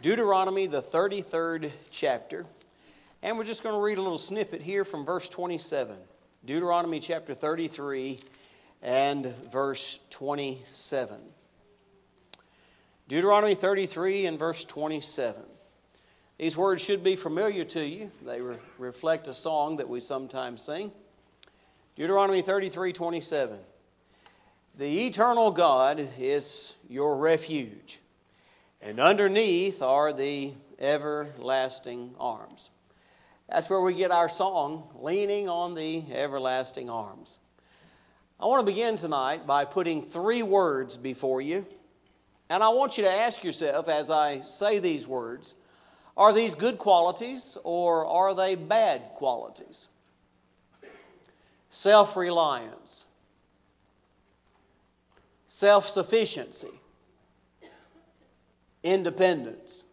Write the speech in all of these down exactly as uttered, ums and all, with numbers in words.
Deuteronomy, the thirty-third chapter. And we're just going to read a little snippet here from verse twenty-seven. Deuteronomy chapter thirty-three and verse twenty-seven. Deuteronomy thirty-three and verse twenty-seven. These words should be familiar to you. They re- reflect a song that we sometimes sing. Deuteronomy thirty-three, twenty-seven. The eternal God is your refuge, and underneath are the everlasting arms. That's where we get our song, Leaning on the Everlasting Arms. I want to begin tonight by putting three words before you. And I want you to ask yourself as I say these words, are these good qualities or are they bad qualities? Self-reliance, self-sufficiency, independence.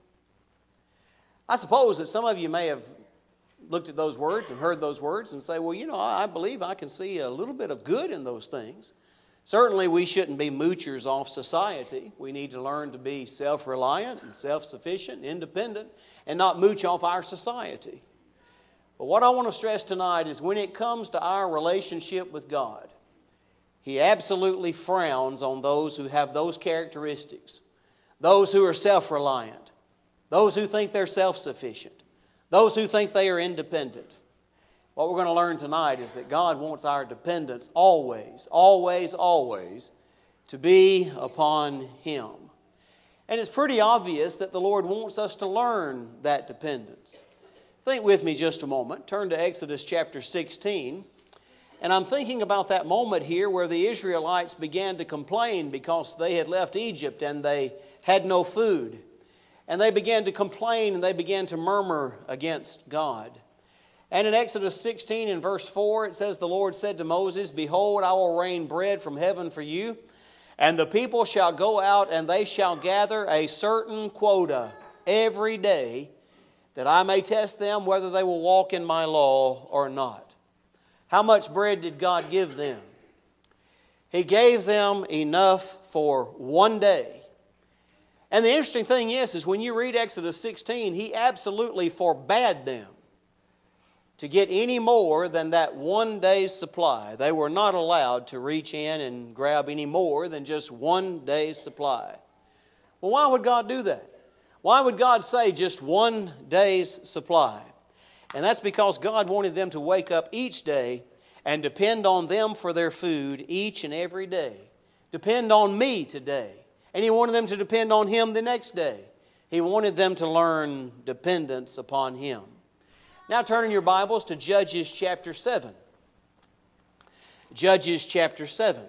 I suppose that some of you may have looked at those words and heard those words and say, well, you know, I believe I can see a little bit of good in those things. Certainly we shouldn't be moochers off society. We need to learn to be self-reliant and self-sufficient, independent, and not mooch off our society. But what I want to stress tonight is when it comes to our relationship with God, He absolutely frowns on those who have those characteristics, those who are self-reliant, those who think they're self-sufficient, those who think they are independent. What we're going to learn tonight is that God wants our dependence always, always, always to be upon Him. And it's pretty obvious that the Lord wants us to learn that dependence. Think with me just a moment. Turn to Exodus chapter sixteen. And I'm thinking about that moment here where the Israelites began to complain because they had left Egypt and they had no food. And they began to complain and they began to murmur against God. And in Exodus sixteen in verse four it says, the Lord said to Moses, behold, I will rain bread from heaven for you, and the people shall go out and they shall gather a certain quota every day, that I may test them whether they will walk in my law or not. How much bread did God give them? He gave them enough for one day. And the interesting thing is, is when you read Exodus sixteen, He absolutely forbade them to get any more than that one day's supply. They were not allowed to reach in and grab any more than just one day's supply. Well, why would God do that? Why would God say just one day's supply? And that's because God wanted them to wake up each day and depend on them for their food each and every day. Depend on me today. And He wanted them to depend on Him the next day. He wanted them to learn dependence upon Him. Now turn in your Bibles to Judges chapter seven. Judges chapter seven.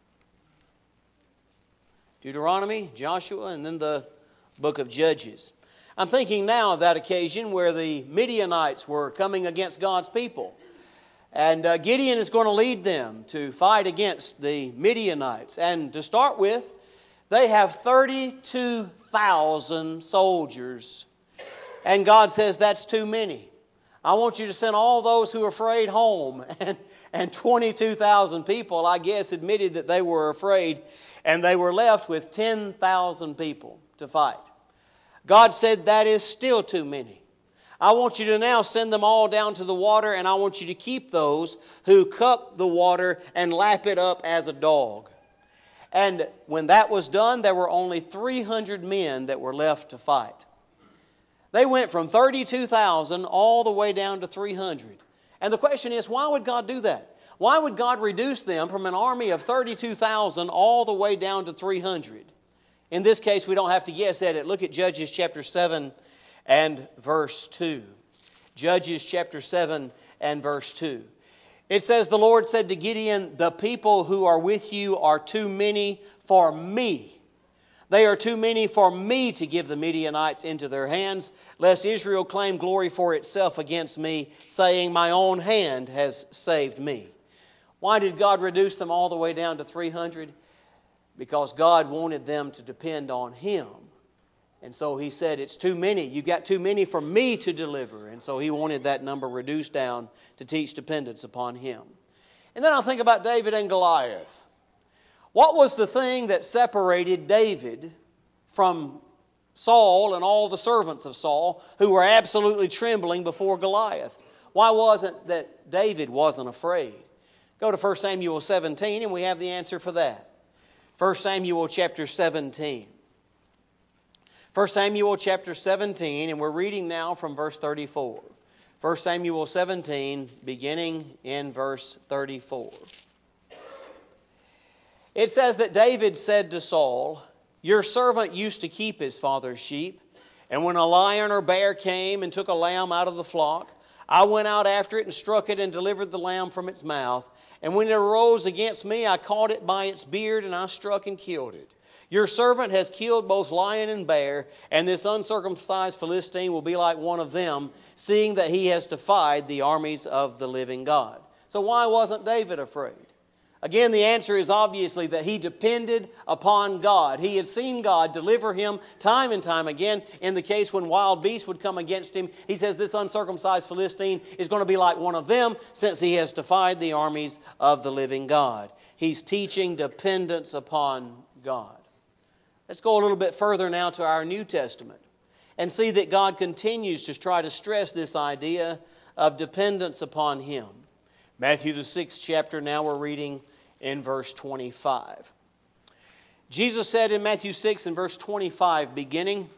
Deuteronomy, Joshua, and then the book of Judges. I'm thinking now of that occasion where the Midianites were coming against God's people. And uh, Gideon is going to lead them to fight against the Midianites. And to start with, they have thirty-two thousand soldiers. And God says that's too many. I want you to send all those who are afraid home. And, and twenty-two thousand people, I guess, admitted that they were afraid. And they were left with ten thousand people to fight. God said that is still too many. I want you to now send them all down to the water, and I want you to keep those who cup the water and lap it up as a dog. And when that was done, there were only three hundred men that were left to fight. They went from thirty-two thousand all the way down to three hundred. And the question is, why would God do that? Why would God reduce them from an army of thirty-two thousand all the way down to three hundred? In this case, we don't have to guess at it. Look at Judges chapter seven and verse two. Judges chapter seven and verse two. It says, the Lord said to Gideon, the people who are with you are too many for me. They are too many for me to give the Midianites into their hands, lest Israel claim glory for itself against me, saying, my own hand has saved me. Why did God reduce them all the way down to three hundred? Because God wanted them to depend on Him. And so He said, it's too many. You've got too many for me to deliver. And so He wanted that number reduced down to teach dependence upon Him. And then I'll think about David and Goliath. What was the thing that separated David from Saul and all the servants of Saul, who were absolutely trembling before Goliath. Why wasn't that David wasn't afraid? Go to First Samuel seventeen and we have the answer for that. First Samuel chapter seventeen. First Samuel chapter seventeen, and we're reading now from verse thirty-four. First Samuel seventeen, beginning in verse thirty-four. It says that David said to Saul, "Your servant used to keep his father's sheep, and when a lion or bear came and took a lamb out of the flock, I went out after it and struck it and delivered the lamb from its mouth. And when it arose against me, I caught it by its beard and I struck and killed it. Your servant has killed both lion and bear, and this uncircumcised Philistine will be like one of them, seeing that he has defied the armies of the living God." So why wasn't David afraid? Again, the answer is obviously that he depended upon God. He had seen God deliver him time and time again. In the case when wild beasts would come against him, he says this uncircumcised Philistine is going to be like one of them since he has defied the armies of the living God. He's teaching dependence upon God. Let's go a little bit further now to our New Testament and see that God continues to try to stress this idea of dependence upon Him. Matthew the sixth chapter, now we're reading in verse twenty-five. Jesus said in Matthew six and verse twenty-five, beginning,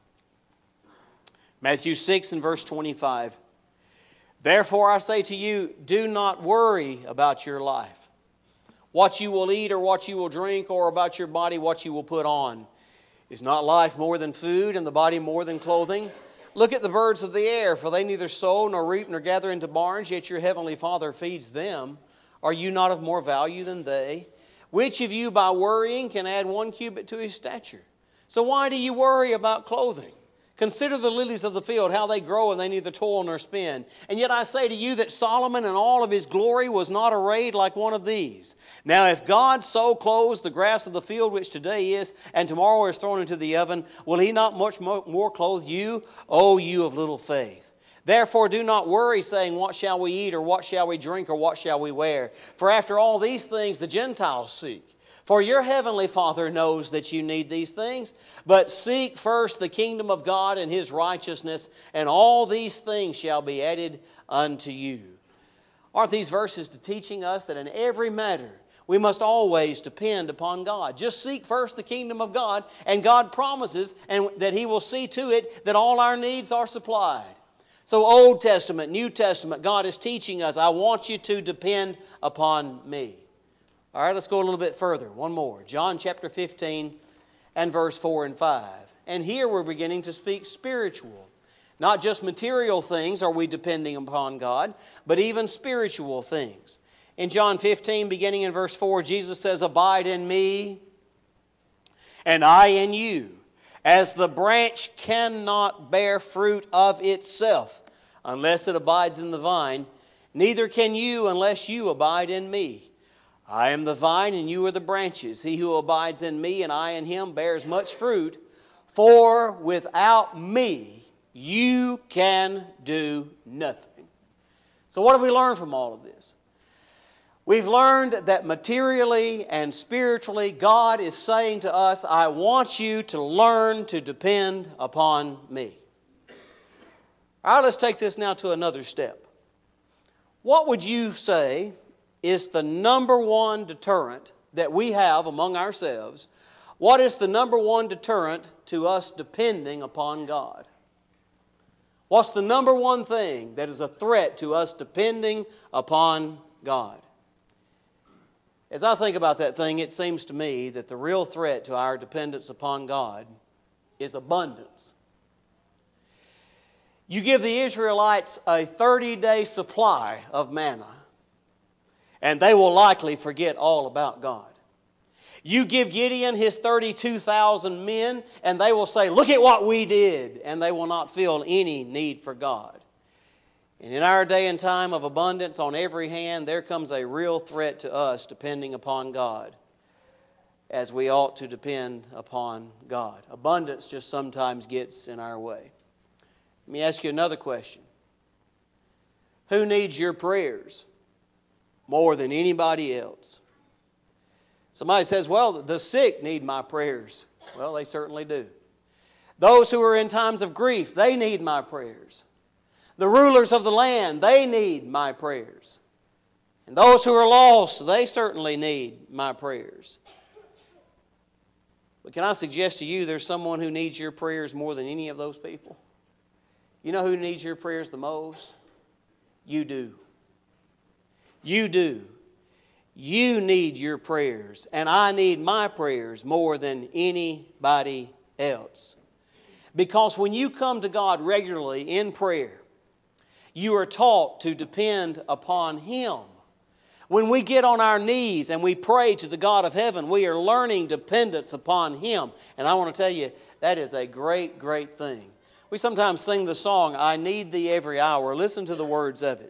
Matthew six and verse twenty-five, "Therefore I say to you, do not worry about your life, what you will eat or what you will drink, or about your body what you will put on. Is not life more than food, and the body more than clothing? Look at the birds of the air, for they neither sow nor reap nor gather into barns, yet your heavenly Father feeds them. Are you not of more value than they? Which of you by worrying can add one cubit to his stature? So why do you worry about clothing? Consider the lilies of the field, how they grow, and they neither toil nor spin. And yet I say to you that Solomon in all of his glory was not arrayed like one of these. Now if God so clothes the grass of the field, which today is, and tomorrow is thrown into the oven, will He not much more clothe you, O you of little faith? Therefore do not worry, saying, what shall we eat, or what shall we drink, or what shall we wear? For after all these things the Gentiles seek. For your heavenly Father knows that you need these things. But seek first the kingdom of God and His righteousness, and all these things shall be added unto you." Aren't these verses teaching us that in every matter we must always depend upon God? Just seek first the kingdom of God, and God promises and that He will see to it that all our needs are supplied. So Old Testament, New Testament, God is teaching us, I want you to depend upon me. All right, let's go a little bit further. One more. John chapter fifteen and verse four and five. And here we're beginning to speak spiritual. Not just material things are we depending upon God, but even spiritual things. In John fifteen, beginning in verse four, Jesus says, "Abide in me, and I in you. As the branch cannot bear fruit of itself unless it abides in the vine, neither can you unless you abide in me. I am the vine, and you are the branches. He who abides in me, and I in him, bears much fruit. For without me, you can do nothing." So what have we learned from all of this? We've learned that materially and spiritually, God is saying to us, I want you to learn to depend upon me. All right, let's take this now to another step. What would you say is the number one deterrent that we have among ourselves? What is the number one deterrent to us depending upon God? What's the number one thing that is a threat to us depending upon God? As I think about that thing, it seems to me that the real threat to our dependence upon God is abundance. You give the Israelites a thirty-day supply of manna, and they will likely forget all about God. You give Gideon his thirty-two thousand men, and they will say, look at what we did, and they will not feel any need for God. And in our day and time of abundance on every hand, there comes a real threat to us depending upon God, as we ought to depend upon God. Abundance just sometimes gets in our way. Let me ask you another question. Who needs your prayers more than anybody else? Somebody says, well, the sick need my prayers. Well, they certainly do. Those who are in times of grief, they need my prayers. The rulers of the land, they need my prayers. And those who are lost, they certainly need my prayers. But can I suggest to you there's someone who needs your prayers more than any of those people? You know who needs your prayers the most? You do. You do. You need your prayers, and I need my prayers more than anybody else. Because when you come to God regularly in prayer, you are taught to depend upon Him. When we get on our knees and we pray to the God of heaven, we are learning dependence upon Him. And I want to tell you, that is a great, great thing. We sometimes sing the song, I need Thee every hour. Listen to the words of it.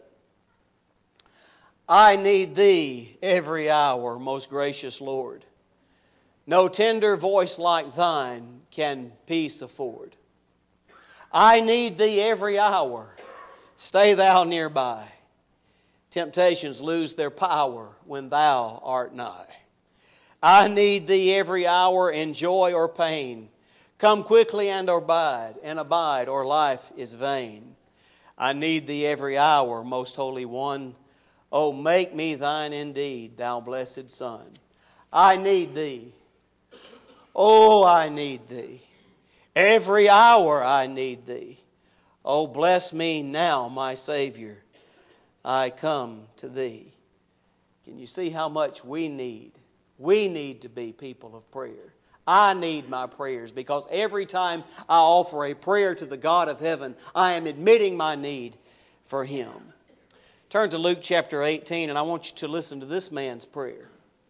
I need Thee every hour, most gracious Lord. No tender voice like Thine can peace afford. I need Thee every hour. Stay Thou nearby. Temptations lose their power when Thou art nigh. I need Thee every hour in joy or pain. Come quickly and abide, and abide, or life is vain. I need Thee every hour, most holy One. Oh, make me Thine indeed, Thou blessed Son. I need Thee. Oh, I need Thee. Every hour I need Thee. Oh, bless me now, my Savior. I come to Thee. Can you see how much we need? We need to be people of prayer. I need my prayers because every time I offer a prayer to the God of heaven, I am admitting my need for Him. Turn to Luke chapter eighteen, and I want you to listen to this man's prayer.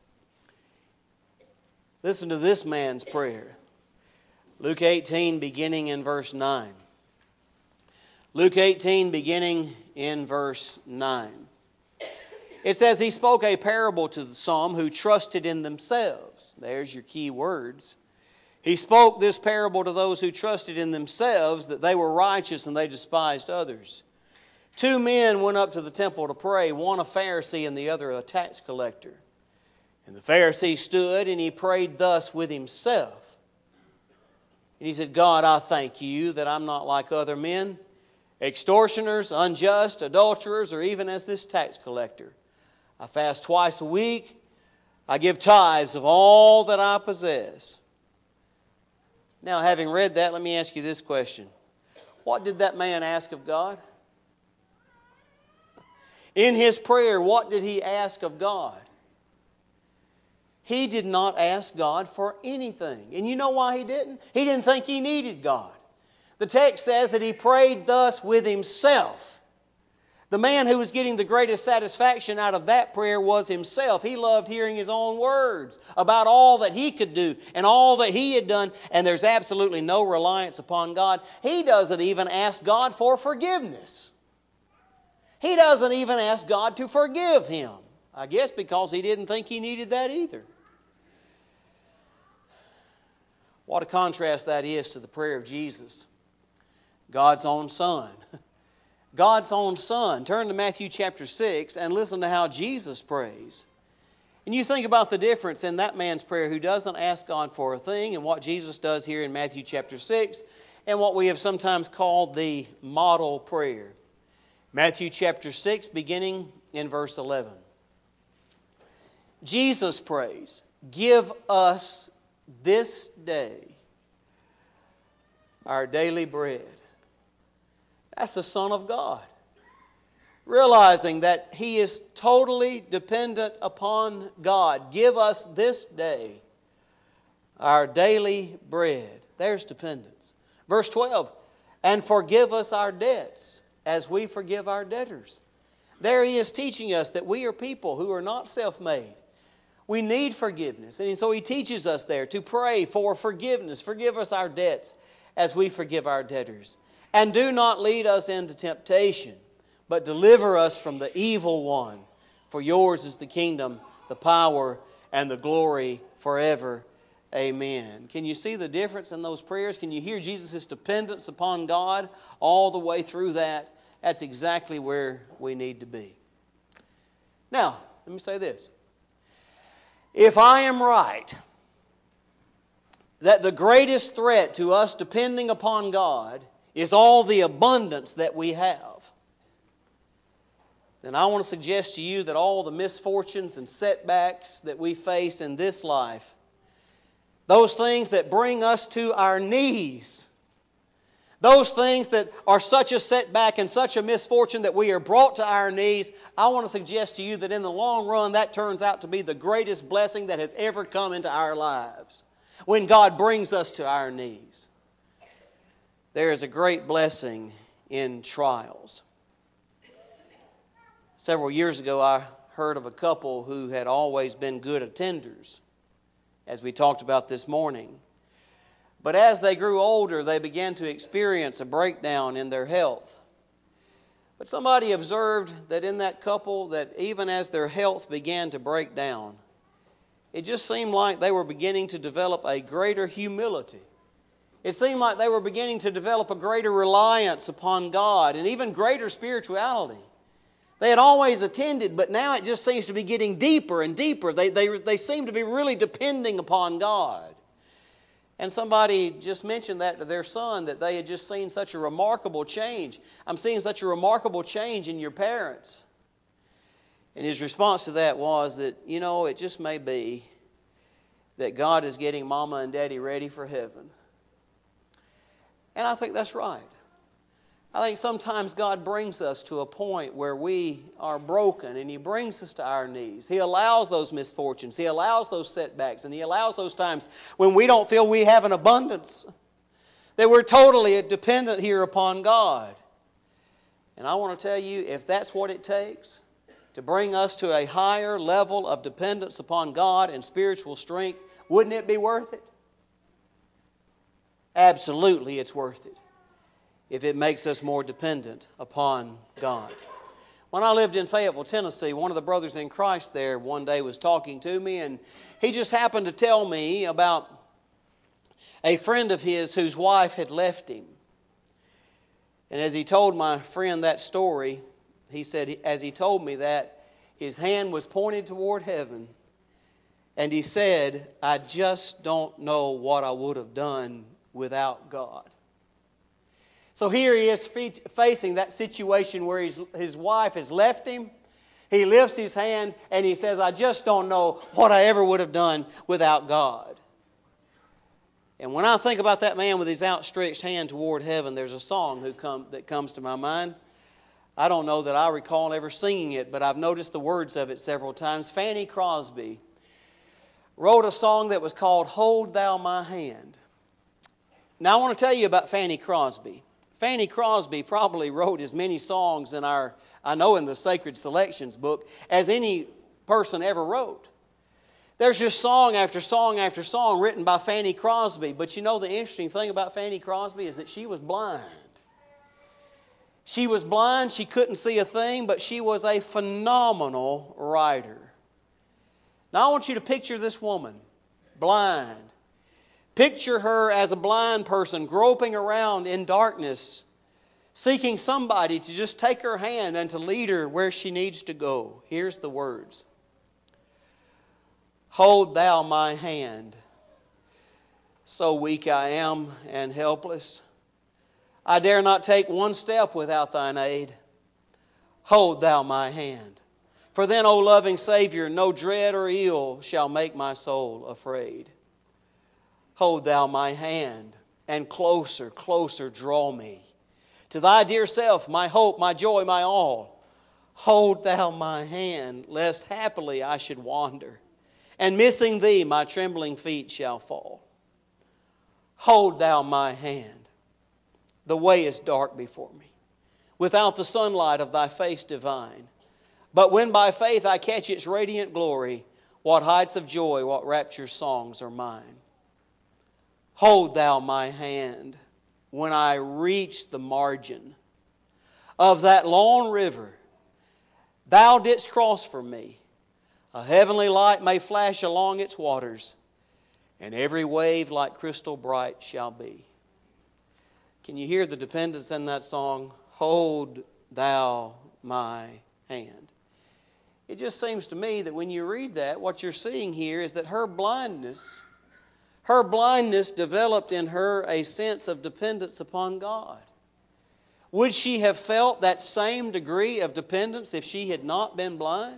Listen to this man's prayer. Luke eighteen, beginning in verse nine. Luke eighteen, beginning in verse nine. It says, He spoke a parable to some who trusted in themselves. There's your key words. He spoke this parable to those who trusted in themselves that they were righteous and they despised others. Two men went up to the temple to pray, one a Pharisee and the other a tax collector. And the Pharisee stood and he prayed thus with himself. And he said, God, I thank You that I'm not like other men, extortioners, unjust, adulterers, or even as this tax collector. I fast twice a week. I give tithes of all that I possess. Now, having read that, let me ask you this question. What did that man ask of God? In his prayer, what did he ask of God? He did not ask God for anything. And you know why he didn't? He didn't think he needed God. The text says that he prayed thus with himself. The man who was getting the greatest satisfaction out of that prayer was himself. He loved hearing his own words about all that he could do and all that he had done, and there's absolutely no reliance upon God. He doesn't even ask God for forgiveness. He doesn't even ask God to forgive him. I guess because he didn't think he needed that either. What a contrast that is to the prayer of Jesus, God's own Son. God's own Son. Turn to Matthew chapter six and listen to how Jesus prays. And you think about the difference in that man's prayer who doesn't ask God for a thing and what Jesus does here in Matthew chapter six and what we have sometimes called the model prayer. Matthew chapter six, beginning in verse eleven. Jesus prays, give us this day our daily bread. That's the Son of God. Realizing that He is totally dependent upon God. Give us this day our daily bread. There's dependence. Verse twelve, and forgive us our debts as we forgive our debtors. There He is teaching us that we are people who are not self-made. We need forgiveness. And so He teaches us there to pray for forgiveness. Forgive us our debts as we forgive our debtors. And do not lead us into temptation, but deliver us from the evil one. For yours is the kingdom, the power, and the glory forever. Amen. Can you see the difference in those prayers? Can you hear Jesus' dependence upon God all the way through that? That's exactly where we need to be. Now, let me say this. If I am right, that the greatest threat to us depending upon God is all the abundance that we have, then I want to suggest to you that all the misfortunes and setbacks that we face in this life, those things that bring us to our knees, those things that are such a setback and such a misfortune that we are brought to our knees, I want to suggest to you that in the long run that turns out to be the greatest blessing that has ever come into our lives. When God brings us to our knees, there is a great blessing in trials. Several years ago, I heard of a couple who had always been good attenders, as we talked about this morning. But as they grew older, they began to experience a breakdown in their health. But somebody observed that in that couple, that even as their health began to break down, it just seemed like they were beginning to develop a greater humility. It seemed like they were beginning to develop a greater reliance upon God and even greater spirituality. They had always attended, but now it just seems to be getting deeper and deeper. They, they, they seem to be really depending upon God. And somebody just mentioned that to their son, that they had just seen such a remarkable change. I'm seeing such a remarkable change in your parents. And his response to that was that, you know, it just may be that God is getting Mama and Daddy ready for heaven. And I think that's right. I think sometimes God brings us to a point where we are broken and He brings us to our knees. He allows those misfortunes. He allows those setbacks. And He allows those times when we don't feel we have an abundance, that we're totally dependent here upon God. And I want to tell you, if that's what it takes to bring us to a higher level of dependence upon God and spiritual strength, wouldn't it be worth it? Absolutely, it's worth it, if it makes us more dependent upon God. When I lived in Fayetteville, Tennessee, one of the brothers in Christ there one day was talking to me, and he just happened to tell me about a friend of his whose wife had left him. And as he told my friend that story, he said, as he told me that, his hand was pointed toward heaven, and he said, I just don't know what I would have done without God. So here he is facing that situation where his, his wife has left him. He lifts his hand and he says, I just don't know what I ever would have done without God. And when I think about that man with his outstretched hand toward heaven, there's a song who come, that comes to my mind. I don't know that I recall ever singing it, but I've noticed the words of it several times. Fanny Crosby wrote a song that was called Hold Thou My Hand. Now I want to tell you about Fanny Crosby. Fanny Crosby probably wrote as many songs in our, I know in the Sacred Selections book, as any person ever wrote. There's just song after song after song written by Fanny Crosby. But you know the interesting thing about Fanny Crosby is that she was blind. She was blind, she couldn't see a thing, but she was a phenomenal writer. Now I want you to picture this woman, blind. Picture her as a blind person groping around in darkness, seeking somebody to just take her hand and to lead her where she needs to go. Here's the words. Hold thou my hand. So weak I am and helpless. I dare not take one step without thine aid. Hold thou my hand. For then, O loving Savior, no dread or ill shall make my soul afraid. Hold thou my hand, and closer, closer draw me to thy dear self, my hope, my joy, my all. Hold thou my hand, lest happily I should wander, and missing thee my trembling feet shall fall. Hold thou my hand. The way is dark before me, without the sunlight of thy face divine. But when by faith I catch its radiant glory, what heights of joy, what rapture songs are mine. Hold thou my hand when I reach the margin of that lone river thou didst cross for me. A heavenly light may flash along its waters, and every wave like crystal bright shall be. Can you hear the dependence in that song? Hold thou my hand. It just seems to me that when you read that, what you're seeing here is that her blindness, Her blindness developed in her a sense of dependence upon God. Would she have felt that same degree of dependence if she had not been blind?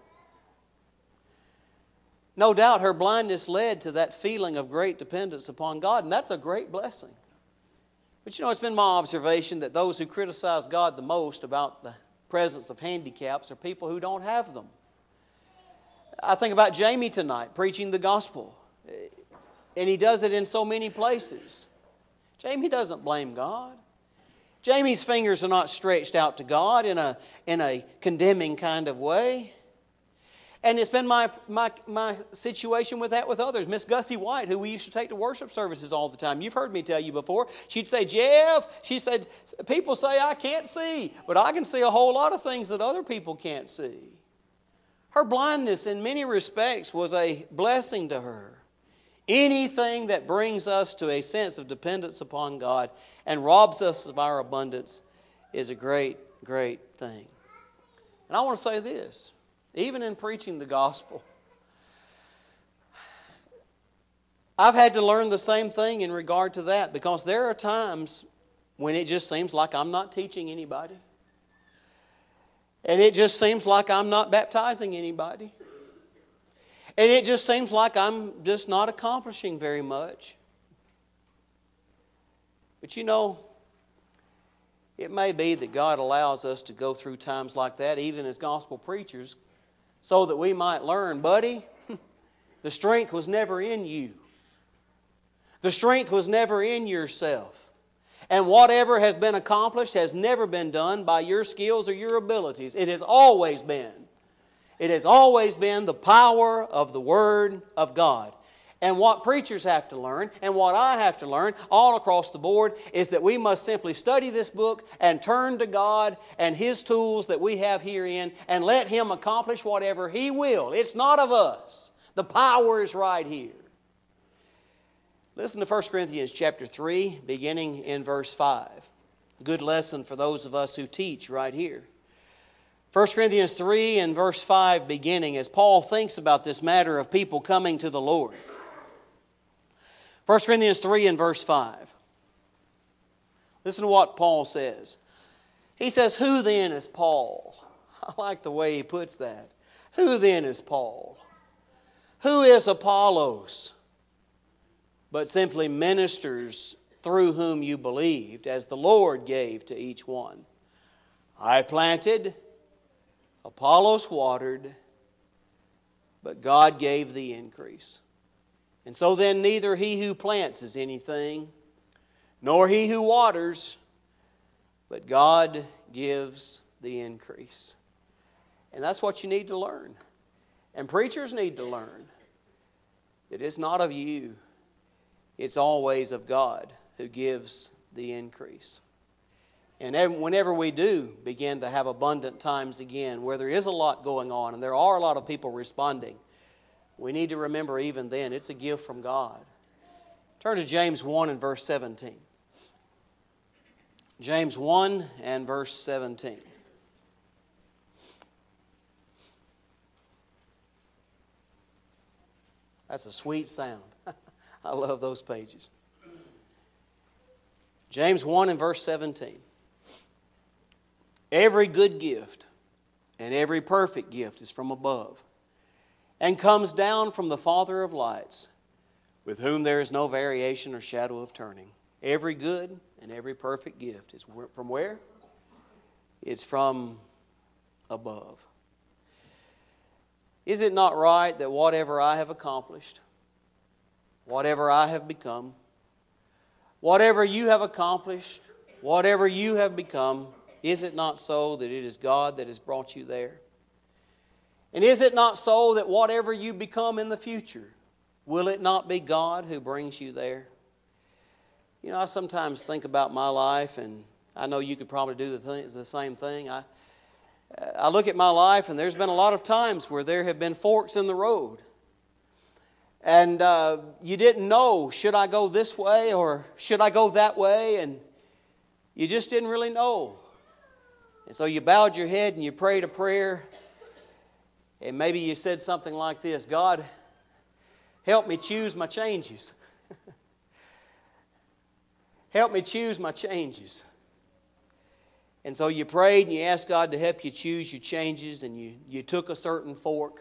No doubt her blindness led to that feeling of great dependence upon God, and that's a great blessing. But you know, it's been my observation that those who criticize God the most about the presence of handicaps are people who don't have them. I think about Jamie tonight preaching the gospel, and he does it in so many places. Jamie doesn't blame God. Jamie's fingers are not stretched out to God in a, in a condemning kind of way. And it's been my, my, my situation with that with others. Miss Gussie White, who we used to take to worship services all the time. You've heard me tell you before. She'd say, Jeff, she said, people say I can't see, but I can see a whole lot of things that other people can't see. Her blindness in many respects was a blessing to her. Anything that brings us to a sense of dependence upon God and robs us of our abundance is a great, great thing. And I want to say this, even in preaching the gospel, I've had to learn the same thing in regard to that, because there are times when it just seems like I'm not teaching anybody. And it just seems like I'm not baptizing anybody. And it just seems like I'm just not accomplishing very much. But you know, it may be that God allows us to go through times like that, even as gospel preachers, so that we might learn, buddy, the strength was never in you. The strength was never in yourself. And whatever has been accomplished has never been done by your skills or your abilities. It has always been. It has always been the power of the Word of God. And what preachers have to learn, and what I have to learn all across the board, is that we must simply study this book and turn to God and His tools that we have herein and let Him accomplish whatever He will. It's not of us. The power is right here. Listen to First Corinthians chapter three, beginning in verse five. Good lesson for those of us who teach right here. First Corinthians three and verse five beginning, as Paul thinks about this matter of people coming to the Lord. First Corinthians three and verse five. Listen to what Paul says. He says, who then is Paul? I like the way he puts that. Who then is Paul? Who is Apollos? But simply ministers through whom you believed, as the Lord gave to each one. I planted, Apollos watered, but God gave the increase. And so then neither he who plants is anything, nor he who waters, but God gives the increase. And that's what you need to learn. And preachers need to learn that it's not of you, it's always of God who gives the increase. And whenever we do begin to have abundant times again, where there is a lot going on and there are a lot of people responding, we need to remember even then it's a gift from God. Turn to James one and verse seventeen. James one and verse seventeen. That's a sweet sound. I love those pages. James one and verse seventeen. Every good gift and every perfect gift is from above, and comes down from the Father of lights, with whom there is no variation or shadow of turning. Every good and every perfect gift is from where? It's from above. Is it not right that whatever I have accomplished, whatever I have become, whatever you have accomplished, whatever you have become, is it not so that it is God that has brought you there? And is it not so that whatever you become in the future, will it not be God who brings you there? You know, I sometimes think about my life, and I know you could probably do the, thing, the same thing. I, I look at my life, and there's been a lot of times where there have been forks in the road. And uh, you didn't know, should I go this way or should I go that way? And you just didn't really know. And so you bowed your head and you prayed a prayer. And maybe you said something like this: God, help me choose my changes. Help me choose my changes. And so you prayed and you asked God to help you choose your changes, and you, you took a certain fork.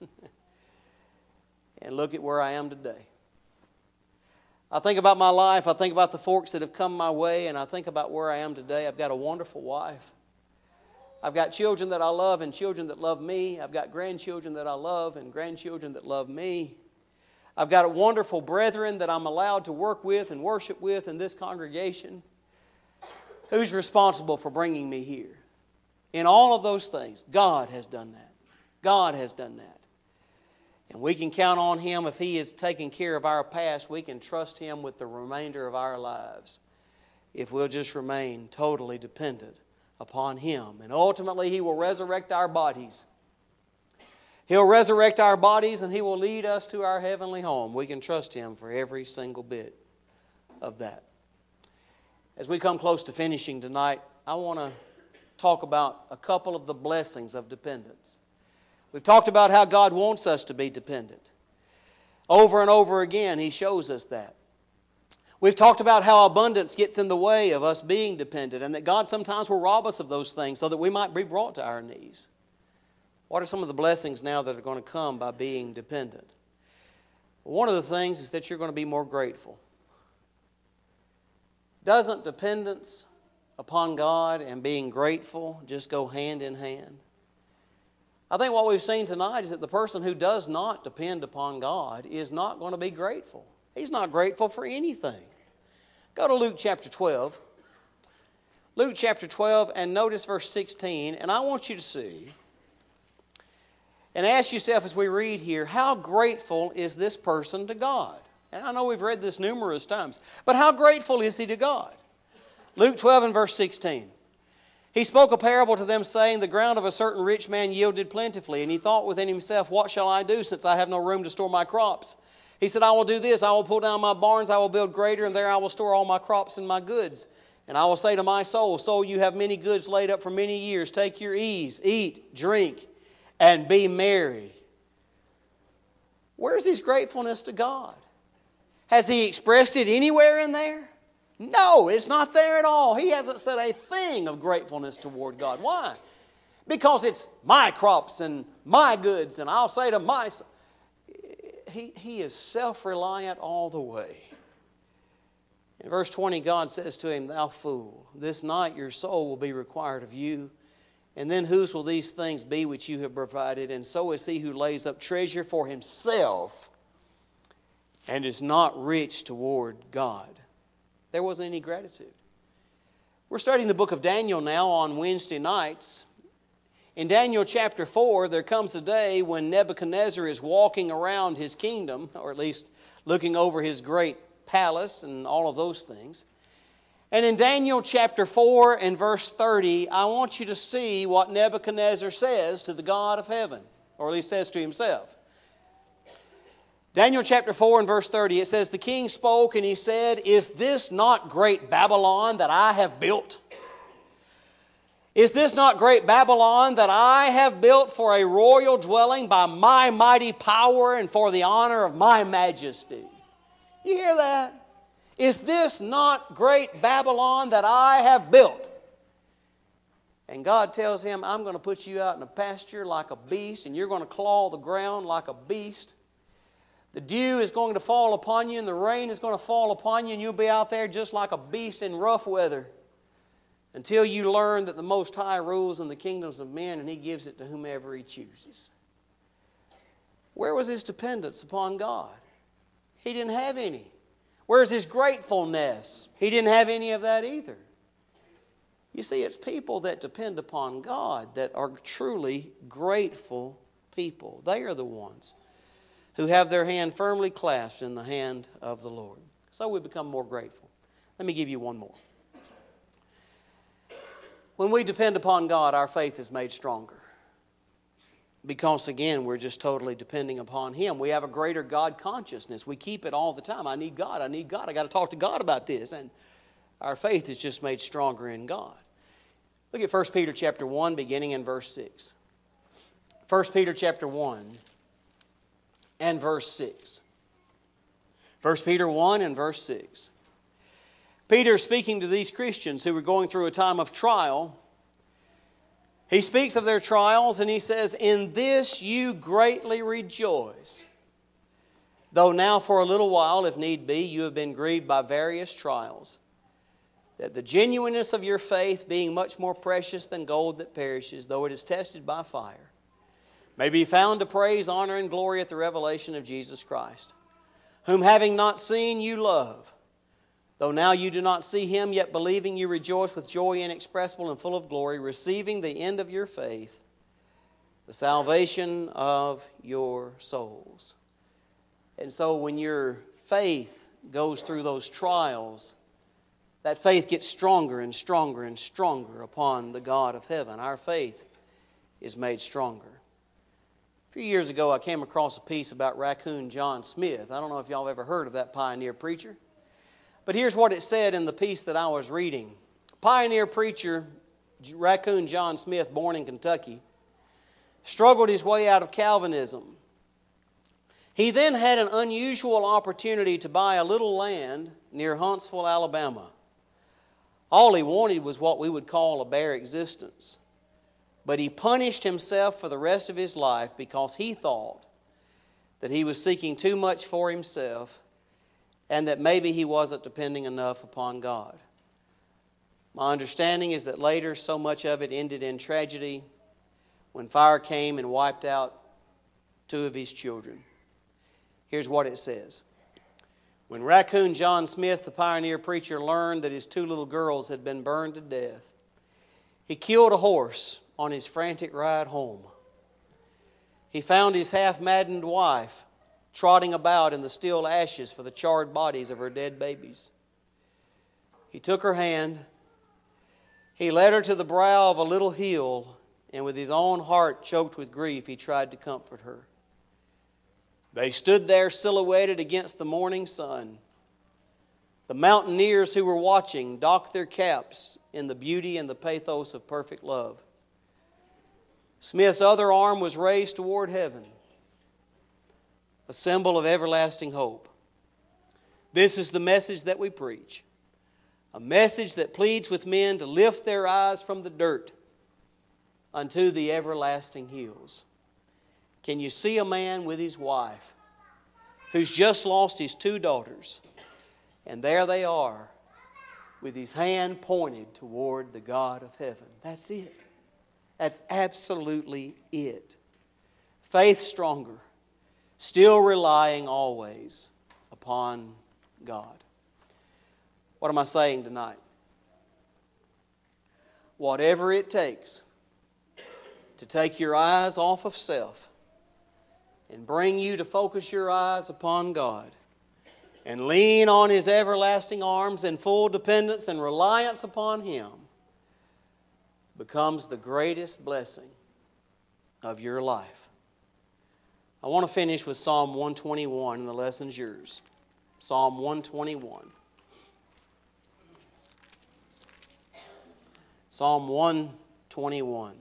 And look at where I am today. I think about my life, I think about the forks that have come my way, and I think about where I am today. I've got a wonderful wife. I've got children that I love and children that love me. I've got grandchildren that I love and grandchildren that love me. I've got a wonderful brethren that I'm allowed to work with and worship with in this congregation. Who's responsible for bringing me here? In all of those things, God has done that. God has done that. And we can count on Him. If He is taking care of our past, we can trust Him with the remainder of our lives if we'll just remain totally dependent upon Him. And ultimately, He will resurrect our bodies. He'll resurrect our bodies and He will lead us to our heavenly home. We can trust Him for every single bit of that. As we come close to finishing tonight, I want to talk about a couple of the blessings of dependence. We've talked about how God wants us to be dependent. Over and over again, He shows us that. We've talked about how abundance gets in the way of us being dependent, and that God sometimes will rob us of those things so that we might be brought to our knees. What are some of the blessings now that are going to come by being dependent? One of the things is that you're going to be more grateful. Doesn't dependence upon God and being grateful just go hand in hand? I think what we've seen tonight is that the person who does not depend upon God is not going to be grateful. He's not grateful for anything. Go to Luke chapter twelve. Luke chapter twelve, and notice verse sixteen. And I want you to see and ask yourself as we read here, how grateful is this person to God? And I know we've read this numerous times, but how grateful is he to God? Luke twelve and verse sixteen. He spoke a parable to them, saying, the ground of a certain rich man yielded plentifully. And he thought within himself, what shall I do, since I have no room to store my crops? He said, I will do this. I will pull down my barns, I will build greater, and there I will store all my crops and my goods. And I will say to my soul, soul, you have many goods laid up for many years. Take your ease, eat, drink, and be merry. Where's his gratefulness to God? Has he expressed it anywhere in there? No, it's not there at all. He hasn't said a thing of gratefulness toward God. Why? Because it's my crops and my goods, and I'll say to my... He, he is self-reliant all the way. In verse twenty, God says to him, thou fool, this night your soul will be required of you. And then whose will these things be which you have provided? And so is he who lays up treasure for himself and is not rich toward God. There wasn't any gratitude. We're studying the book of Daniel now on Wednesday nights. In Daniel chapter four, there comes a day when Nebuchadnezzar is walking around his kingdom, or at least looking over his great palace and all of those things. And in Daniel chapter four and verse thirty, I want you to see what Nebuchadnezzar says to the God of heaven, or at least says to himself. Daniel chapter four and verse thirty, it says, the king spoke and he said, is this not great Babylon that I have built? Is this not great Babylon that I have built for a royal dwelling by my mighty power and for the honor of my majesty? You hear that? Is this not great Babylon that I have built? And God tells him, I'm going to put you out in a pasture like a beast, and you're going to claw the ground like a beast. The dew is going to fall upon you, and the rain is going to fall upon you, and you'll be out there just like a beast in rough weather until you learn that the Most High rules in the kingdoms of men, and He gives it to whomever He chooses. Where was his dependence upon God? He didn't have any. Where's his gratefulness? He didn't have any of that either. You see, it's people that depend upon God that are truly grateful people. They are the ones who have their hand firmly clasped in the hand of the Lord. So we become more grateful. Let me give you one more. When we depend upon God, our faith is made stronger. Because again, we're just totally depending upon Him. We have a greater God consciousness. We keep it all the time. I need God, I need God, I got to talk to God about this. And our faith is just made stronger in God. Look at First Peter chapter one, beginning in verse six. First Peter chapter one and verse six. First Peter one and verse six. Peter, speaking to these Christians who were going through a time of trial, he speaks of their trials and he says, "In this you greatly rejoice, though now for a little while, if need be, you have been grieved by various trials, that the genuineness of your faith, being much more precious than gold that perishes, though it is tested by fire, may be found to praise, honor, and glory at the revelation of Jesus Christ, whom having not seen you love, though now you do not see Him, yet believing you rejoice with joy inexpressible and full of glory, receiving the end of your faith, the salvation of your souls." And so when your faith goes through those trials, that faith gets stronger and stronger and stronger upon the God of heaven. Our faith is made stronger. A few years ago, I came across a piece about Raccoon John Smith. I don't know if y'all have ever heard of that pioneer preacher. But here's what it said in the piece that I was reading. Pioneer preacher Raccoon John Smith, born in Kentucky, struggled his way out of Calvinism. He then had an unusual opportunity to buy a little land near Huntsville, Alabama. All he wanted was what we would call a bare existence. But he punished himself for the rest of his life because he thought that he was seeking too much for himself and that maybe he wasn't depending enough upon God. My understanding is that later so much of it ended in tragedy when fire came and wiped out two of his children. Here's what it says. When Raccoon John Smith, the pioneer preacher, learned that his two little girls had been burned to death, he killed a horse on his frantic ride home. He found his half-maddened wife trotting about in the still ashes for the charred bodies of her dead babies. He took her hand, he led her to the brow of a little hill, and with his own heart choked with grief, he tried to comfort her. They stood there silhouetted against the morning sun. The mountaineers who were watching docked their caps in the beauty and the pathos of perfect love. Smith's other arm was raised toward heaven, a symbol of everlasting hope. This is the message that we preach, a message that pleads with men to lift their eyes from the dirt unto the everlasting hills. Can you see a man with his wife who's just lost his two daughters, and there they are with his hand pointed toward the God of heaven? That's it. That's absolutely it. Faith stronger, still relying always upon God. What am I saying tonight? Whatever it takes to take your eyes off of self and bring you to focus your eyes upon God and lean on His everlasting arms in full dependence and reliance upon Him becomes the greatest blessing of your life. I want to finish with Psalm one twenty-one, and the lesson's yours. Psalm one twenty-one. Psalm one twenty-one.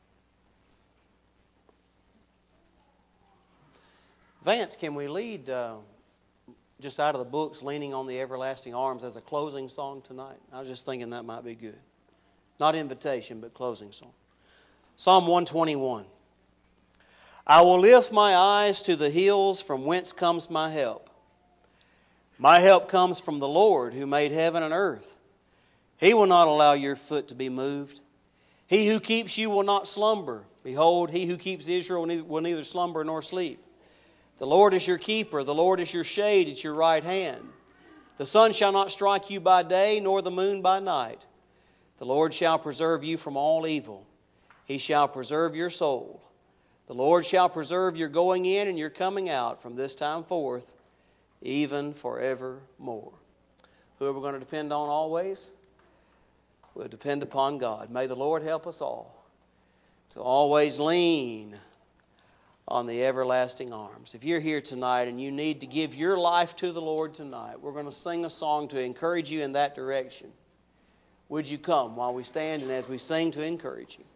Vance, can we lead uh, just out of the books, Leaning on the Everlasting Arms, as a closing song tonight? I was just thinking that might be good. Not invitation, but closing song. Psalm one twenty-one. I will lift my eyes to the hills, from whence comes my help. My help comes from the Lord, who made heaven and earth. He will not allow your foot to be moved. He who keeps you will not slumber. Behold, He who keeps Israel will neither slumber nor sleep. The Lord is your keeper. The Lord is your shade at your right hand. The sun shall not strike you by day, nor the moon by night. The Lord shall preserve you from all evil. He shall preserve your soul. The Lord shall preserve your going in and your coming out from this time forth, even forevermore. Who are we going to depend on always? We'll depend upon God. May the Lord help us all to always lean on the everlasting arms. If you're here tonight and you need to give your life to the Lord tonight, we're going to sing a song to encourage you in that direction. Would you come while we stand and as we sing to encourage you?